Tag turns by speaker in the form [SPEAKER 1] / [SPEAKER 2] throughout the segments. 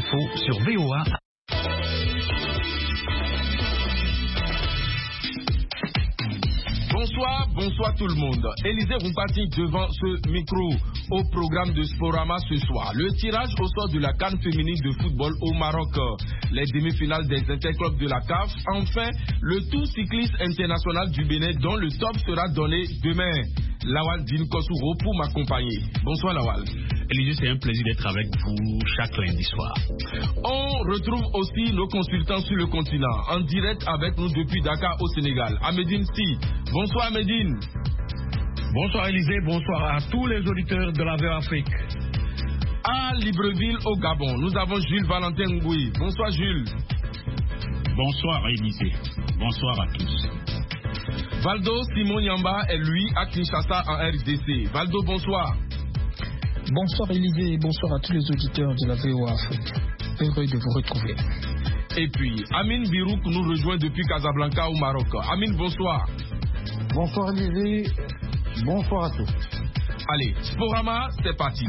[SPEAKER 1] Info sur VOA.
[SPEAKER 2] Bonsoir tout le monde. Élisée Rumpati devant ce micro au programme de Sporama ce soir. Le tirage au sort de la CAN féminine de football au Maroc. Les demi-finales des interclubs de la CAF. Enfin, le Tour cycliste international du Bénin dont le top sera donné demain. Lawal Din Kosouro pour m'accompagner. Bonsoir Lawal.
[SPEAKER 3] Élisée, c'est un plaisir d'être avec vous chaque lundi soir.
[SPEAKER 2] On retrouve aussi nos consultants sur le continent, en direct avec nous depuis Dakar au Sénégal. Amédine Si. Bonsoir Amédine.
[SPEAKER 4] Bonsoir Élisée, bonsoir à tous les auditeurs de la VOA Afrique.
[SPEAKER 2] À Libreville au Gabon, nous avons Jules Valentin Ngoui. Bonsoir Jules.
[SPEAKER 3] Bonsoir Élisée. Bonsoir à tous.
[SPEAKER 2] Valdo Simon Yamba est lui à Kinshasa en RDC. Valdo, bonsoir.
[SPEAKER 5] Bonsoir Élisée et bonsoir à tous les auditeurs de la VOA Afrique. Heureux de vous retrouver.
[SPEAKER 2] Et puis, Amine Birouk nous rejoint depuis Casablanca au Maroc. Amine, bonsoir.
[SPEAKER 6] Bonsoir Élisée, bonsoir à tous.
[SPEAKER 2] Allez, Sporama, c'est parti.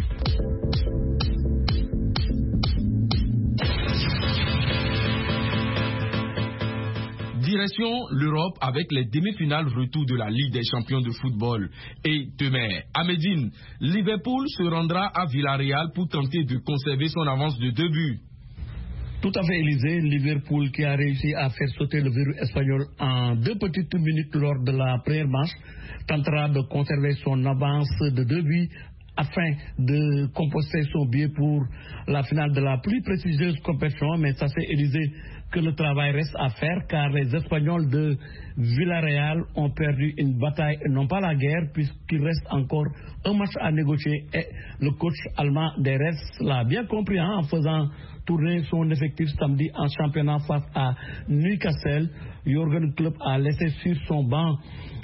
[SPEAKER 2] Direction l'Europe avec les demi-finales retour de la Ligue des champions de football. Et demain, à Médine, Liverpool se rendra à Villarreal pour tenter de conserver son avance de 2 buts.
[SPEAKER 4] Tout à fait Élisée, Liverpool qui a réussi à faire sauter le verrou espagnol en 2 petites minutes lors de la première manche, tentera de conserver son avance de 2 buts afin de composter son billet pour la finale de la plus prestigieuse compétition. Mais ça c'est Élisée que le travail reste à faire car les Espagnols de Villarreal ont perdu une bataille et non pas la guerre puisqu'il reste encore un match à négocier et le coach allemand des Reds l'a bien compris en faisant tourner son effectif samedi en championnat face à Newcastle. Jürgen Klopp a laissé sur son banc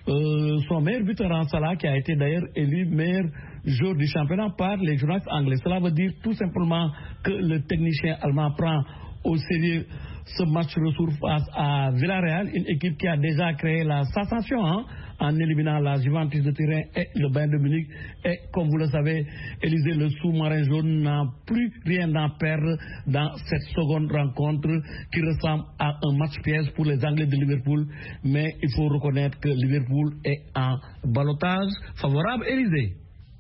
[SPEAKER 4] son meilleur buteur en Salah qui a été d'ailleurs élu meilleur joueur du championnat par les journalistes anglais. Cela veut dire tout simplement que le technicien allemand prend au sérieux ce match retour face à Villarreal, une équipe qui a déjà créé la sensation en éliminant la Juventus de Turin et le Bayern de Munich. Et comme vous le savez, Élisée, le sous-marin jaune n'a plus rien à perdre dans cette seconde rencontre qui ressemble à un match piège pour les Anglais de Liverpool. Mais il faut reconnaître que Liverpool est en ballottage favorable. Élisée.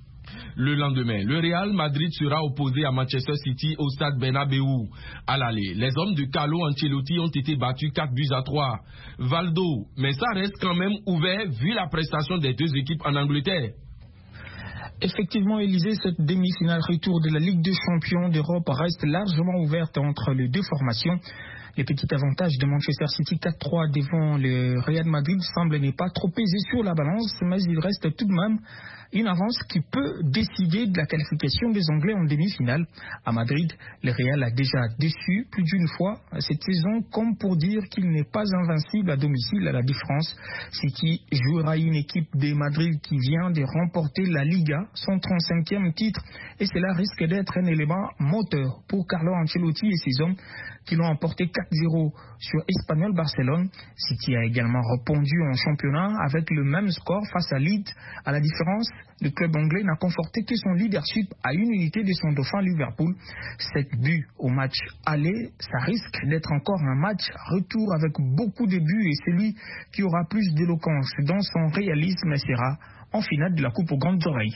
[SPEAKER 2] Le lendemain, le Real Madrid sera opposé à Manchester City au stade Bernabéu. À l'aller, les hommes de Carlo Ancelotti ont été battus 4-3. Valdo, mais ça reste quand même ouvert vu la prestation des 2 équipes en Angleterre.
[SPEAKER 5] Effectivement, Élisée, cette demi-finale retour de la Ligue des champions d'Europe reste largement ouverte entre les 2 formations. Les petits avantages de Manchester City 4-3 devant le Real Madrid semblent ne pas trop peser sur la balance, mais il reste tout de même une avance qui peut décider de la qualification des Anglais en demi-finale. À Madrid, le Real a déjà déçu plus d'une fois cette saison, comme pour dire qu'il n'est pas invincible à domicile. À la différence, City jouera une équipe de Madrid qui vient de remporter la Liga, son 35e titre, et cela risque d'être un élément moteur pour Carlo Ancelotti et ses hommes qui l'ont emporté 4-0 sur Espanyol Barcelone. City a également répondu en championnat avec le même score face à Leeds. À la différence, le club anglais n'a conforté que son leadership à une unité de son dauphin Liverpool. 7 buts au match aller, ça risque d'être encore un match retour avec beaucoup de buts et celui qui aura plus d'éloquence dans son réalisme sera en finale de la Coupe aux grandes oreilles.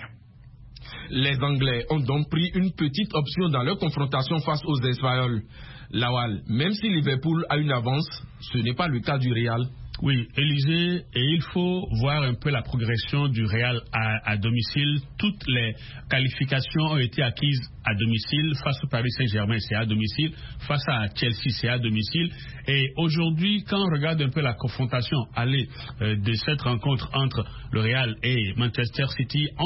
[SPEAKER 2] Les Anglais ont donc pris une petite option dans leur confrontation face aux Espagnols. Lawal, même si Liverpool a une avance, ce n'est pas le cas du Real.
[SPEAKER 3] Oui, Élisée, et il faut voir un peu la progression du Real à domicile. Toutes les qualifications ont été acquises à domicile. Face au Paris Saint-Germain, c'est à domicile. Face à Chelsea, c'est à domicile. Et aujourd'hui, quand on regarde un peu la confrontation de cette rencontre entre le Real et Manchester City, on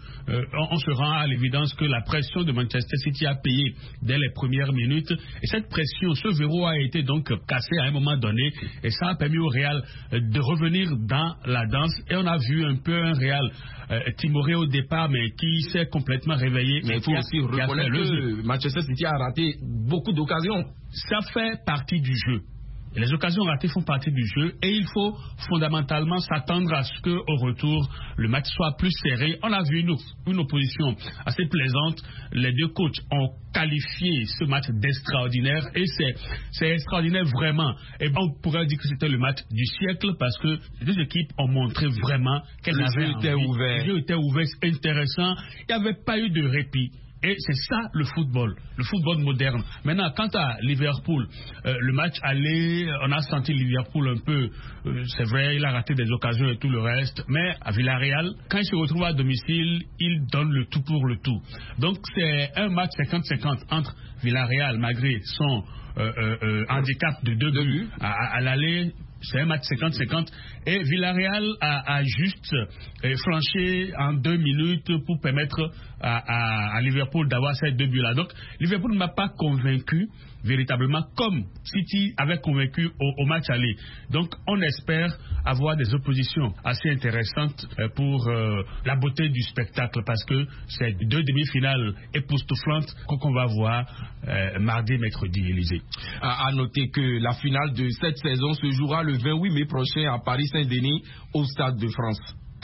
[SPEAKER 3] se rend à l'évidence que la pression de Manchester City a payé dès les premières minutes. Et cette pression, ce verrou a été donc cassé à un moment donné. Et ça a permis au Real de revenir dans la danse. Et on a vu un peu un Real timoré au départ, mais qui s'est complètement réveillé.
[SPEAKER 2] Mais il faut aussi reconnaître que Manchester City a raté beaucoup d'occasions.
[SPEAKER 3] Ça fait partie du jeu. Les occasions ratées font partie du jeu et il faut fondamentalement s'attendre à ce qu'au retour, le match soit plus serré. On a vu une opposition assez plaisante. Les deux coachs ont qualifié ce match d'extraordinaire et c'est extraordinaire vraiment. Et on pourrait dire que c'était le match du siècle parce que les deux équipes ont montré vraiment qu'elles avaient envie. Le jeu était ouvert, intéressant. Il n'y avait pas eu de répit. Et c'est ça le football moderne. Maintenant, quant à Liverpool, le match aller, on a senti Liverpool un peu, c'est vrai, il a raté des occasions et tout le reste, mais à Villarreal, quand il se retrouve à domicile, il donne le tout pour le tout. Donc c'est un match 50-50 entre Villarreal, malgré son handicap de 2 buts à l'aller. C'est un match 50-50 et Villarreal a juste flanché en 2 minutes pour permettre à Liverpool d'avoir ces 2 buts-là. Donc Liverpool ne m'a pas convaincu véritablement comme City avait convaincu au match aller. Donc on espère avoir des oppositions assez intéressantes pour la beauté du spectacle parce que c'est 2 demi-finales époustouflantes qu'on va voir mardi, mercredi, Élysée.
[SPEAKER 2] À noter que la finale de cette saison se jouera le 28 mai prochain à Paris-Saint-Denis au Stade de France.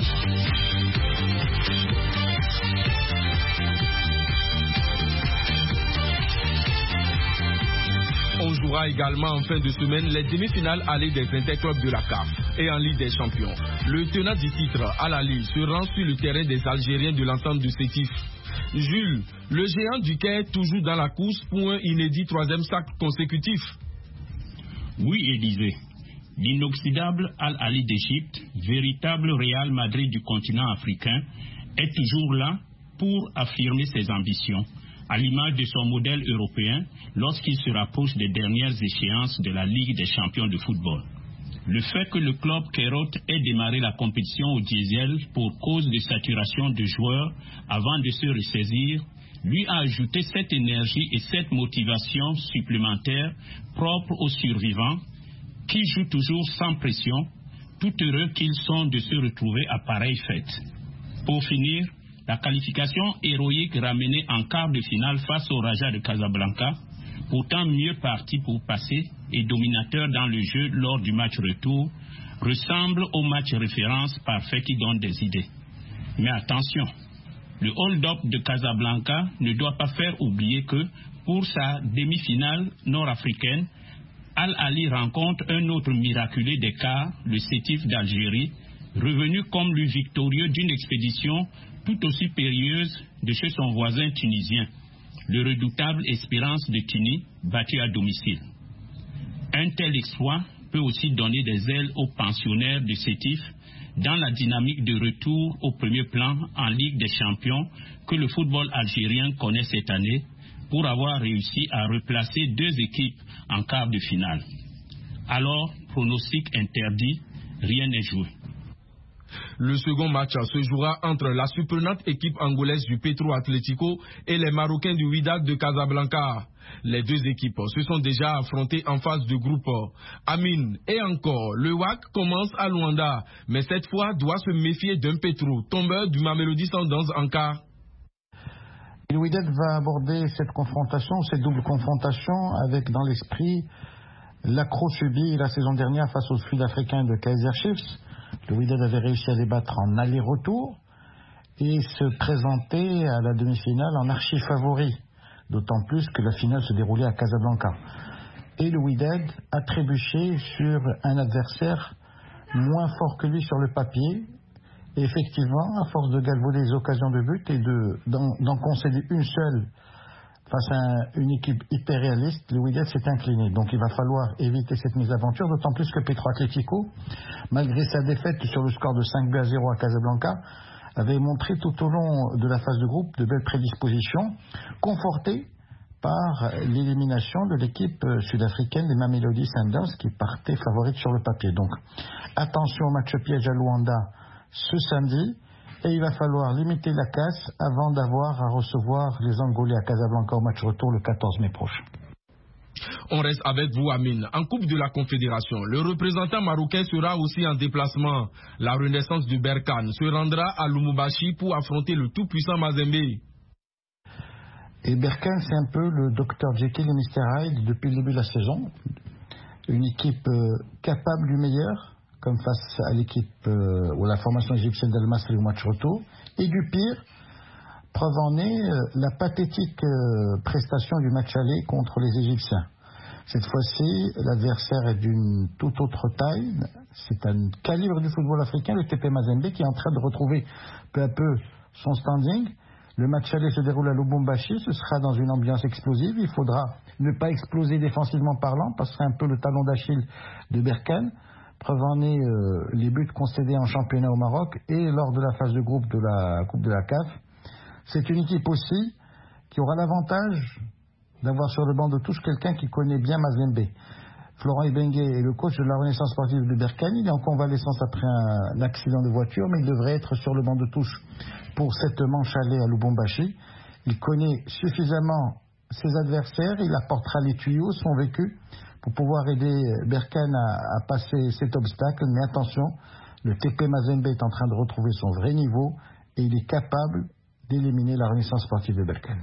[SPEAKER 2] On jouera également en fin de semaine les demi-finales allées des interclubs de la CAF et en Ligue des Champions. Le tenant du titre, Al Ahly, se rend sur le terrain des Algériens de l'ensemble de Sétif. Jules, le géant du Caire toujours dans la course pour un inédit 3e sac consécutif.
[SPEAKER 1] Oui, Élysée. L'inoxydable Al Ahly d'Égypte, véritable Real Madrid du continent africain, est toujours là pour affirmer ses ambitions, à l'image de son modèle européen lorsqu'il se rapproche des dernières échéances de la Ligue des champions de football. Le fait que le club Kairote ait démarré la compétition au diesel pour cause de saturation de joueurs avant de se ressaisir, lui a ajouté cette énergie et cette motivation supplémentaire propre aux survivants qui jouent toujours sans pression, tout heureux qu'ils sont de se retrouver à pareille fête. Pour finir, la qualification héroïque ramenée en quart de finale face au Raja de Casablanca, pourtant mieux parti pour passer et dominateur dans le jeu lors du match retour, ressemble au match référence parfait qui donne des idées. Mais attention, le hold-up de Casablanca ne doit pas faire oublier que, pour sa demi-finale nord-africaine, Al Ahly rencontre un autre miraculé des quarts, le Sétif d'Algérie, revenu comme le victorieux d'une expédition tout aussi périlleuse de chez son voisin tunisien, le redoutable Espérance de Tunis, battu à domicile. Un tel exploit peut aussi donner des ailes aux pensionnaires de Sétif dans la dynamique de retour au premier plan en Ligue des Champions que le football algérien connaît cette année, pour avoir réussi à replacer 2 équipes en quart de finale. Alors, pronostic interdit, rien n'est joué.
[SPEAKER 2] Le second match se jouera entre la surprenante équipe angolaise du Petro Atlético et les Marocains du Wydad de Casablanca. Les 2 équipes se sont déjà affrontées en phase de groupe. Amine, et encore, le WAC commence à Luanda, mais cette fois doit se méfier d'un Petro, tombeur du Mamelodi Sundowns en quart.
[SPEAKER 6] Le Wydad va aborder cette double confrontation avec dans l'esprit l'accroc subi la saison dernière face aux Sud-Africains de Kaizer Chiefs. Le Wydad avait réussi à les battre en aller-retour et se présenter à la demi-finale en archi-favori, d'autant plus que la finale se déroulait à Casablanca. Et le Wydad a trébuché sur un adversaire moins fort que lui sur le papier. Et effectivement, à force de galvauder les occasions de but et d'en concéder une seule face à une équipe hyper réaliste, le Wydad s'est incliné. Donc il va falloir éviter cette mésaventure, d'autant plus que Petro Atlético, malgré sa défaite sur le score de 5-0 à Casablanca, avait montré tout au long de la phase de groupe de belles prédispositions, confortées par l'élimination de l'équipe sud-africaine des Mamelodi Sundowns qui partait favorite sur le papier. Donc attention au match piège à Luanda ce samedi, et il va falloir limiter la casse avant d'avoir à recevoir les Angolais à Casablanca au match retour le 14 mai prochain.
[SPEAKER 2] On reste avec vous, Amine. En Coupe de la Confédération, le représentant marocain sera aussi en déplacement. La Renaissance de Berkane se rendra à Lubumbashi pour affronter le tout-puissant Mazembe.
[SPEAKER 6] Et Berkane, c'est un peu le Dr Jekyll et Mr Hyde depuis le début de la saison. une équipe capable du meilleur, comme face à l'équipe ou la formation égyptienne d'Al Masry au match retour, et du pire. Preuve en est la pathétique prestation du match aller contre les Égyptiens. Cette fois-ci, l'adversaire est d'une toute autre taille. C'est un calibre du football africain, le TP Mazembe, qui est en train de retrouver peu à peu son standing. Le match aller se déroule à Lubumbashi, ce sera dans une ambiance explosive. Il faudra ne pas exploser défensivement parlant, parce que c'est un peu le talon d'Achille de Berkane. Preuve en est les buts concédés en championnat au Maroc et lors de la phase de groupe de la Coupe de la CAF. C'est une équipe aussi qui aura l'avantage d'avoir sur le banc de touche quelqu'un qui connaît bien Mazembe. Florent Ibenge est le coach de la Renaissance sportive de Berkane. Il est en convalescence après un accident de voiture, mais il devrait être sur le banc de touche pour cette manche aller à Lubumbashi. Il connaît suffisamment ses adversaires, il apportera les tuyaux, son vécu, pour pouvoir aider Berkane à passer cet obstacle. Mais attention, le TP Mazembe est en train de retrouver son vrai niveau et il est capable d'éliminer la Renaissance sportive de Berkane.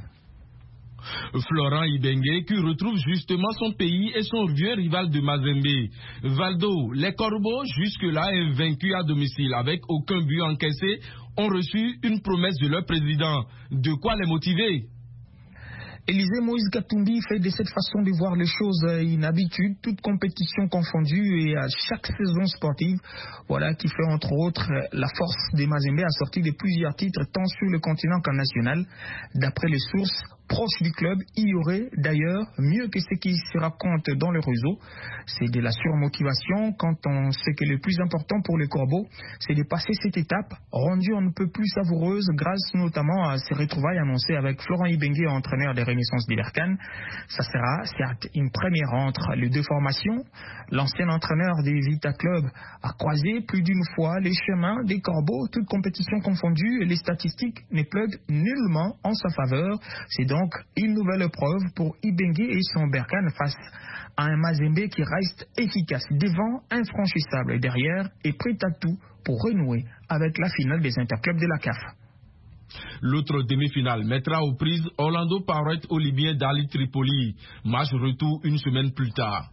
[SPEAKER 2] Florent Ibenge qui retrouve justement son pays et son vieux rival de Mazembe. Valdo, les Corbeaux, jusque-là invaincus à domicile avec aucun but encaissé, ont reçu une promesse de leur président. De quoi les motiver?
[SPEAKER 5] Élisée Moïse Katumbi fait de cette façon de voir les choses une habitude, toute compétition confondue et à chaque saison sportive. Voilà qui fait entre autres la force des Mazembe à sortir de plusieurs titres tant sur le continent qu'en national. D'après les sources proches du club, il y aurait d'ailleurs mieux que ce qui se raconte dans le réseau. C'est de la surmotivation quand on sait que le plus important pour les Corbeaux, c'est de passer cette étape rendue on ne peut plus savoureuse grâce notamment à ces retrouvailles annoncées avec Florent Ibenge, entraîneur des Renaissances de Berkane. Ça sera certes une première entre les deux formations. L'ancien entraîneur des Vita Club a croisé plus d'une fois les chemins des Corbeaux, toutes compétitions confondues, et les statistiques ne plaident nullement en sa faveur. C'est donc une nouvelle preuve pour Ibenge et son Berkane face à un Mazembe qui reste efficace devant, infranchissable et derrière, et prêt à tout pour renouer avec la finale des interclubs de la CAF.
[SPEAKER 2] L'autre demi-finale mettra aux prises Orlando Pirates aux Libyens d'Ali Tripoli. Match retour une semaine plus tard.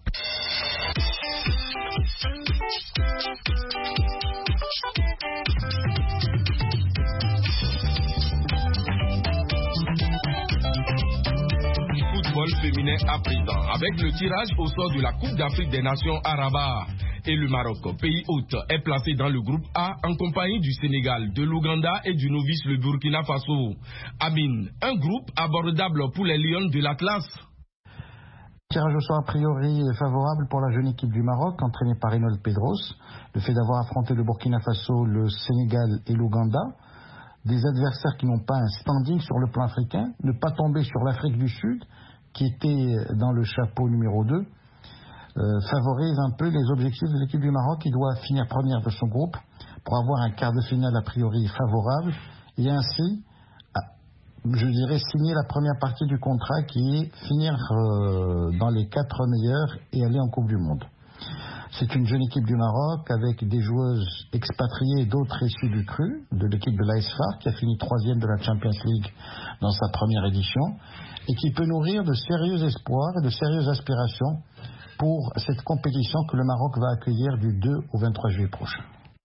[SPEAKER 2] Football féminin à présent, avec le tirage au sort de la Coupe d'Afrique des Nations à Rabat. Et le Maroc, pays hôte, est placé dans le groupe A en compagnie du Sénégal, de l'Ouganda et du novice le Burkina Faso. Amine, un groupe abordable pour les Lions de l'Atlas.
[SPEAKER 6] Tirage au sort a priori favorable pour la jeune équipe du Maroc, entraînée par Reynold Pedros. Le fait d'avoir affronté le Burkina Faso, le Sénégal et l'Ouganda, des adversaires qui n'ont pas un standing sur le plan africain, ne pas tomber sur l'Afrique du Sud, qui était dans le chapeau numéro 2, favorise un peu les objectifs de l'équipe du Maroc qui doit finir première de son groupe pour avoir un quart de finale a priori favorable et ainsi, je dirais, signer la première partie du contrat qui est finir dans les 4 meilleurs et aller en Coupe du Monde. C'est une jeune équipe du Maroc avec des joueuses expatriées et d'autres issues du cru, de l'équipe de l'AS FAR qui a fini 3e de la Champions League dans sa première édition et qui peut nourrir de sérieux espoirs et de sérieuses aspirations pour cette compétition que le Maroc va accueillir du 2 au 23 juillet prochain.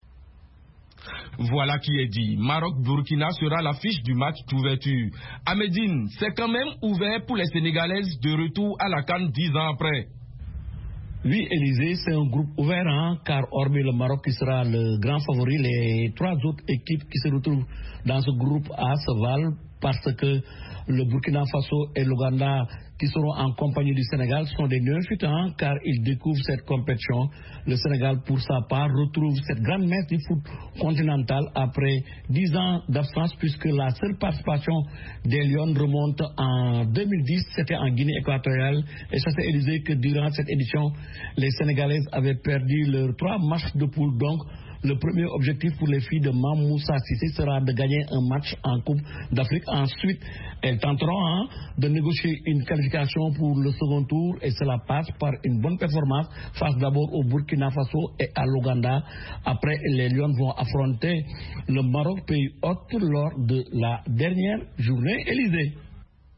[SPEAKER 2] Voilà qui est dit. Maroc-Burkina sera l'affiche du match d'ouverture. Amédine, c'est quand même ouvert pour les Sénégalaises de retour à la CAN 10 ans après.
[SPEAKER 4] Oui, Élisée, c'est un groupe ouvert, car hormis le Maroc qui sera le grand favori, les 3 autres équipes qui se retrouvent dans ce groupe A se valent parce que le Burkina Faso et l'Ouganda qui seront en compagnie du Sénégal sont des néophytes car ils découvrent cette compétition. Le Sénégal, pour sa part, retrouve cette grande messe du foot continental après 10 ans d'absence puisque la seule participation des Lions remonte en 2010, c'était en Guinée équatoriale. Et ça s'est élisé que durant cette édition, les Sénégalaises avaient perdu leurs 3 matchs de poule. Donc, le premier objectif pour les filles de Mamoussa Cissé sera de gagner un match en Coupe d'Afrique. Ensuite, elles tenteront de négocier une qualification pour le second tour et cela passe par une bonne performance face d'abord au Burkina Faso et à l'Ouganda. Après, les Lions vont affronter le Maroc, pays hôte, lors de la dernière journée. Élysée.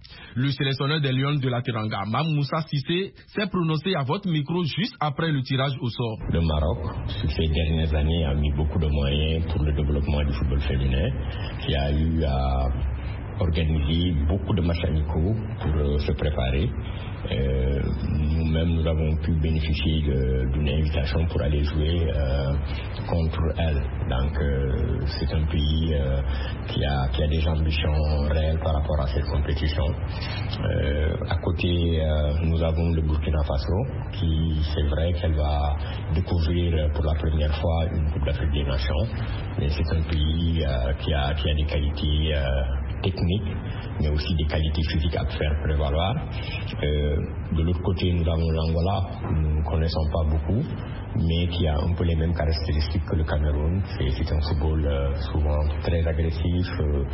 [SPEAKER 2] Le sélectionneur des Lions de la Teranga, Moussa Cissé, s'est prononcé à votre micro juste après le tirage au sort.
[SPEAKER 7] Le Maroc, sur ces dernières années, a mis beaucoup de moyens pour le développement du football féminin, qui a eu à organiser beaucoup de matchs amicaux pour se préparer. Nous-mêmes, nous avons pu bénéficier d'une invitation pour aller jouer contre elle. Donc, c'est un pays qui a des ambitions réelles par rapport à cette compétition. À côté, nous avons le Burkina Faso, qui, c'est vrai qu'elle va découvrir pour la première fois une Coupe d'Afrique des Nations. Mais c'est un pays qui a des qualités techniques, mais aussi des qualités physiques à faire prévaloir. De l'autre côté, nous avons l'Angola, nous ne connaissons pas beaucoup, mais qui a un peu les mêmes caractéristiques que le Cameroun. C'est un football souvent très agressif,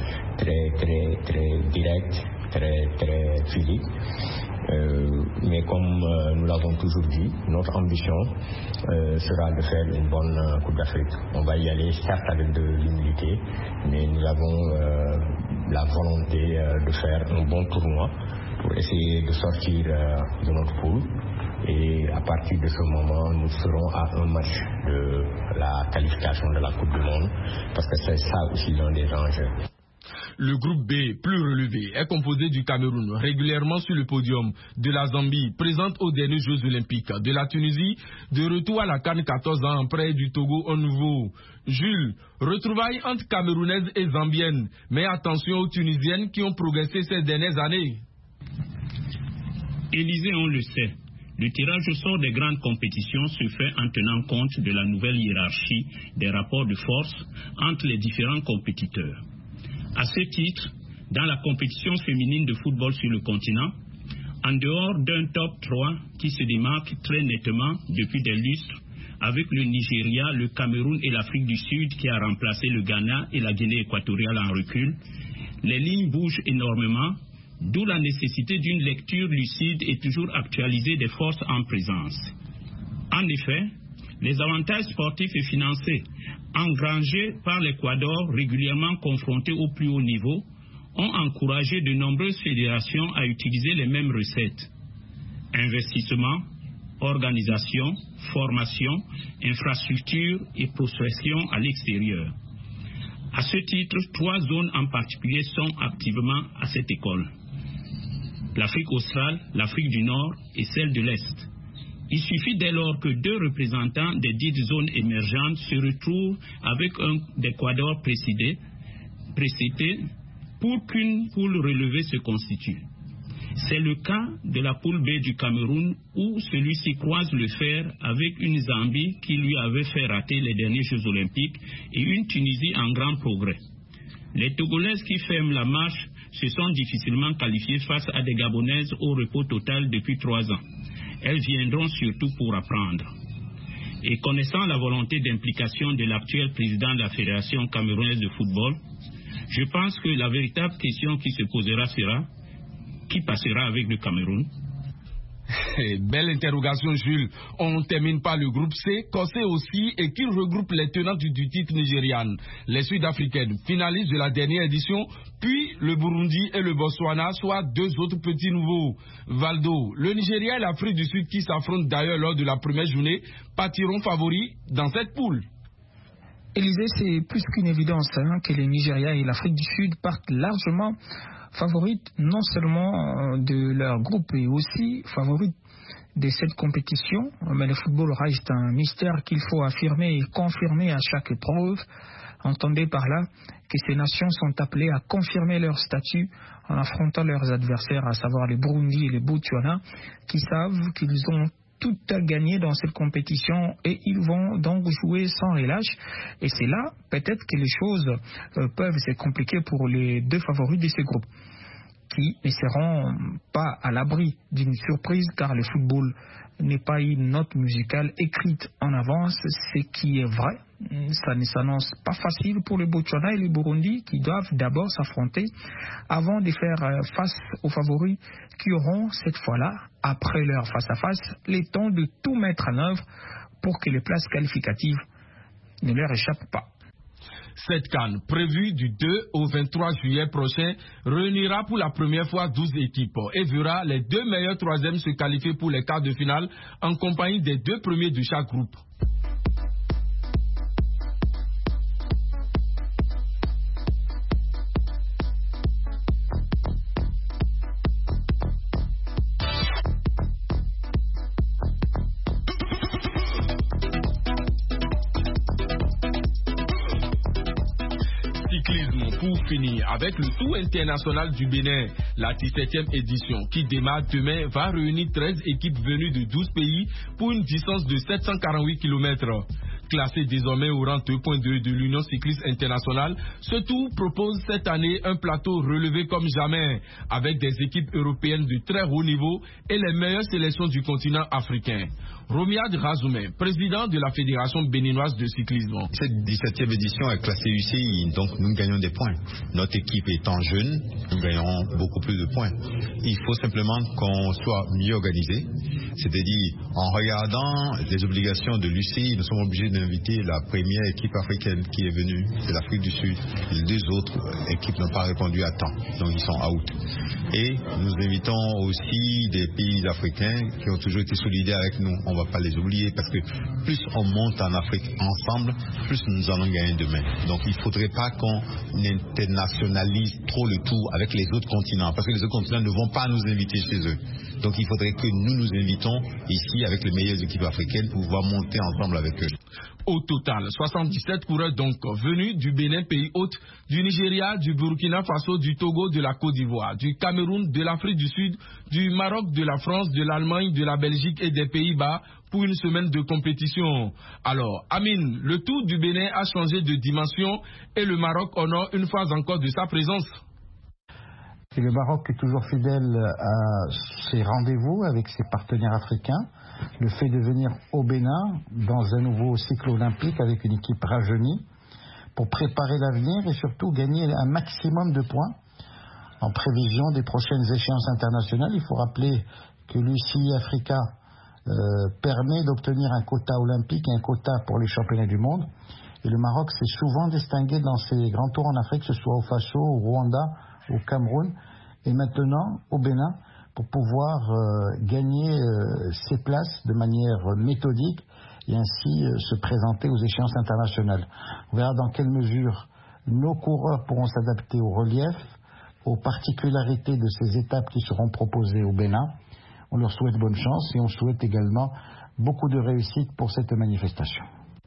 [SPEAKER 7] très direct, très physique. Mais comme nous l'avons toujours dit, notre ambition sera de faire une bonne Coupe d'Afrique. On va y aller certes avec de l'humilité, mais nous avons la volonté de faire un bon tournoi pour essayer de sortir de notre poule. Et à partir de ce moment, nous serons à un match de la qualification de la Coupe du Monde, parce que c'est ça aussi l'un des enjeux.
[SPEAKER 2] Le groupe B, plus relevé, est composé du Cameroun, régulièrement sur le podium, de la Zambie, présente aux derniers Jeux Olympiques, de la Tunisie, de retour à la CAN 14 ans, près du Togo au nouveau. Jules, retrouvailles entre Camerounaises et Zambiennes, mais attention aux Tunisiennes qui ont progressé ces dernières années.
[SPEAKER 1] Élysée, on le sait, le tirage au sort des grandes compétitions se fait en tenant compte de la nouvelle hiérarchie des rapports de force entre les différents compétiteurs. À ce titre, dans la compétition féminine de football sur le continent, en dehors d'un top 3 qui se démarque très nettement depuis des lustres, avec le Nigeria, le Cameroun et l'Afrique du Sud qui a remplacé le Ghana et la Guinée équatoriale en recul, les lignes bougent énormément, d'où la nécessité d'une lecture lucide et toujours actualisée des forces en présence. En effet, les avantages sportifs et financiers engrangés par l'Équateur, régulièrement confrontés au plus haut niveau, ont encouragé de nombreuses fédérations à utiliser les mêmes recettes. Investissement, organisation, formation, infrastructure et prospection à l'extérieur. À ce titre, 3 zones en particulier sont activement à cette école. L'Afrique australe, l'Afrique du Nord et celle de l'Est. Il suffit dès lors que 2 représentants des dites zones émergentes se retrouvent avec un d'Équateur précédé pour qu'une poule relevée se constitue. C'est le cas de la poule B du Cameroun où celui-ci croise le fer avec une Zambie qui lui avait fait rater les derniers Jeux Olympiques et une Tunisie en grand progrès. Les Togolaises qui ferment la marche se sont difficilement qualifiées face à des Gabonaises au repos total depuis 3 ans. Elles viendront surtout pour apprendre. Et connaissant la volonté d'implication de l'actuel président de la Fédération camerounaise de football, je pense que la véritable question qui se posera sera qui passera avec le Cameroun.
[SPEAKER 2] Belle interrogation, Jules. On ne termine pas le groupe C, corsé aussi, et qui regroupe les tenantes du titre nigérian, les Sud-Africaines, finalistes de la dernière édition, puis le Burundi et le Botswana, soit 2 autres petits nouveaux. Valdo, le Nigeria et l'Afrique du Sud, qui s'affrontent d'ailleurs lors de la première journée, partiront favoris dans cette poule.
[SPEAKER 5] Élysée, c'est plus qu'une évidence que le Nigeria et l'Afrique du Sud partent largement favorites non seulement de leur groupe et aussi favorites de cette compétition, mais le football reste un mystère qu'il faut affirmer et confirmer à chaque épreuve. Entendez par là que ces nations sont appelées à confirmer leur statut en affrontant leurs adversaires, à savoir les Burundi et les Botswana, qui savent qu'ils ont tout à gagner dans cette compétition et ils vont donc jouer sans relâche. Et c'est là peut-être que les choses peuvent se compliquer pour les 2 favoris de ces groupes, qui ne seront pas à l'abri d'une surprise, car le football n'est pas une note musicale écrite en avance, ce qui est vrai. Ça ne s'annonce pas facile pour les Botswana et les Burundi, qui doivent d'abord s'affronter avant de faire face aux favoris qui auront cette fois-là, après leur face-à-face, le temps de tout mettre en œuvre pour que les places qualificatives ne leur échappent pas.
[SPEAKER 2] Cette CAN, prévue du 2 au 23 juillet prochain, réunira pour la première fois 12 équipes et verra les 2 meilleurs troisièmes se qualifier pour les quarts de finale en compagnie des 2 premiers de chaque groupe. Pour finir avec le Tour international du Bénin, la 17e édition qui démarre demain va réunir 13 équipes venues de 12 pays pour une distance de 748 km. Classé désormais au rang 2.2 de l'Union cycliste internationale, ce tour propose cette année un plateau relevé comme jamais, avec des équipes européennes de très haut niveau et les meilleures sélections du continent africain. Romiad Razoumé, président de la Fédération béninoise de cyclisme.
[SPEAKER 8] Cette 17e édition est classée UCI, donc nous gagnons des points. Notre équipe étant jeune, nous gagnerons beaucoup plus de points. Il faut simplement qu'on soit mieux organisé, c'est-à-dire en regardant les obligations de l'UCI, nous sommes obligés d'inviter la première équipe africaine qui est venue, c'est l'Afrique du Sud. Les 2 autres équipes n'ont pas répondu à temps, donc ils sont out. Et nous invitons aussi des pays africains qui ont toujours été solidaires avec nous. On ne va pas les oublier parce que plus on monte en Afrique ensemble, plus nous allons gagner demain. Donc il ne faudrait pas qu'on internationalise trop le tour avec les autres continents parce que les autres continents ne vont pas nous inviter chez eux. Donc il faudrait que nous nous invitons ici avec les meilleures équipes africaines pour pouvoir monter ensemble avec eux.
[SPEAKER 2] Au total, 77 coureurs donc venus du Bénin, pays hôte, du Nigeria, du Burkina Faso, du Togo, de la Côte d'Ivoire, du Cameroun, de l'Afrique du Sud, du Maroc, de la France, de l'Allemagne, de la Belgique et des Pays-Bas pour une semaine de compétition. Alors, Amine, le Tour du Bénin a changé de dimension et le Maroc honore une fois encore de sa présence.
[SPEAKER 6] Et le Maroc est toujours fidèle à ses rendez-vous avec ses partenaires africains. Le fait de venir au Bénin dans un nouveau cycle olympique avec une équipe rajeunie pour préparer l'avenir et surtout gagner un maximum de points en prévision des prochaines échéances internationales. Il faut rappeler que l'UCI Africa permet d'obtenir un quota olympique et un quota pour les championnats du monde. Et le Maroc s'est souvent distingué dans ses grands tours en Afrique, que ce soit au Faso, au Rwanda, au Cameroun et maintenant au Bénin pour pouvoir gagner ses places de manière méthodique et ainsi se présenter aux échéances internationales. On verra dans quelle mesure nos coureurs pourront s'adapter au relief, aux particularités de ces étapes qui seront proposées au Bénin. On leur souhaite bonne chance et on souhaite également beaucoup de réussite pour cette manifestation.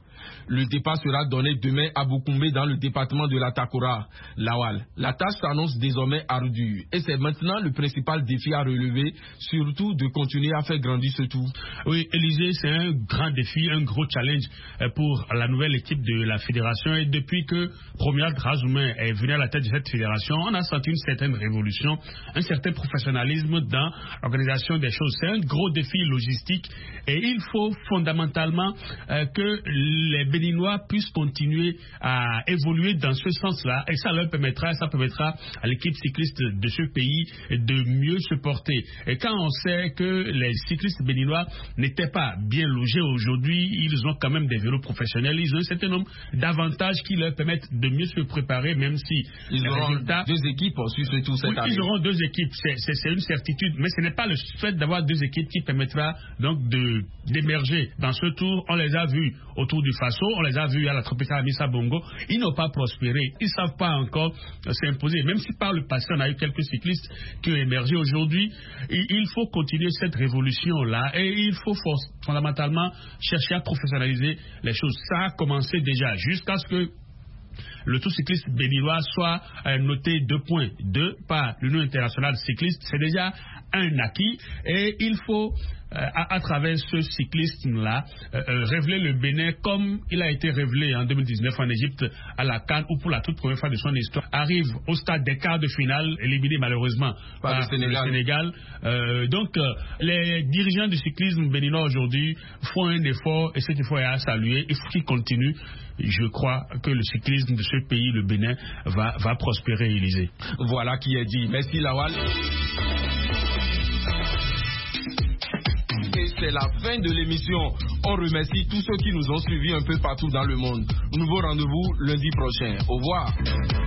[SPEAKER 2] Le départ sera donné demain à Boukoumé dans le département de la Takora. Lawal, la tâche s'annonce désormais ardue et c'est maintenant le principal défi à relever, surtout de continuer à faire grandir ce tour.
[SPEAKER 3] Oui, Élysée, c'est un grand défi, un gros challenge pour la nouvelle équipe de la fédération et depuis que Romiad Razoumé est venu à la tête de cette fédération, on a senti une certaine révolution, un certain professionnalisme dans l'organisation des choses. C'est un gros défi logistique et il faut fondamentalement que les Béninois puissent continuer à évoluer dans ce sens-là et ça permettra à l'équipe cycliste de ce pays de mieux se porter. Et quand on sait que les cyclistes béninois n'étaient pas bien logés aujourd'hui, ils ont quand même des vélos professionnels, ils ont un certain nombre d'avantages qui leur permettent de mieux se préparer, même si
[SPEAKER 2] ils auront 2 équipes sur ce tour cette année.
[SPEAKER 3] Ils auront 2 équipes, c'est une certitude, mais ce n'est pas le fait d'avoir 2 équipes qui permettra donc d'émerger dans ce tour. On les a vus au Tour du Faso, on les a vus à la Tropicale Amissa Bongo, ils n'ont pas prospéré, ils ne savent pas encore s'imposer, même si par le passé on a eu quelques cyclistes qui ont émergé aujourd'hui. Il faut continuer cette révolution-là et il faut fondamentalement chercher à professionnaliser les choses. Ça a commencé déjà, jusqu'à ce que le Tour cycliste béninois soit noté 2 points, 2 par l'Union internationale cycliste, c'est déjà un acquis et il faut à travers ce cyclisme-là révéler le Bénin comme il a été révélé en 2019 en Égypte à la CAN où pour la toute première fois de son histoire arrive au stade des quarts de finale éliminé malheureusement par le Sénégal. Donc les dirigeants du cyclisme béninois aujourd'hui font un effort et cet effort est à saluer, il faut qu'ils continuent. Je crois que le cyclisme de ce pays, le Bénin, va prospérer, Élysée.
[SPEAKER 2] Voilà qui est dit. Merci Lawal. c'est la fin de l'émission. On remercie tous ceux qui nous ont suivis un peu partout dans le monde. Nouveau rendez-vous lundi prochain. Au revoir.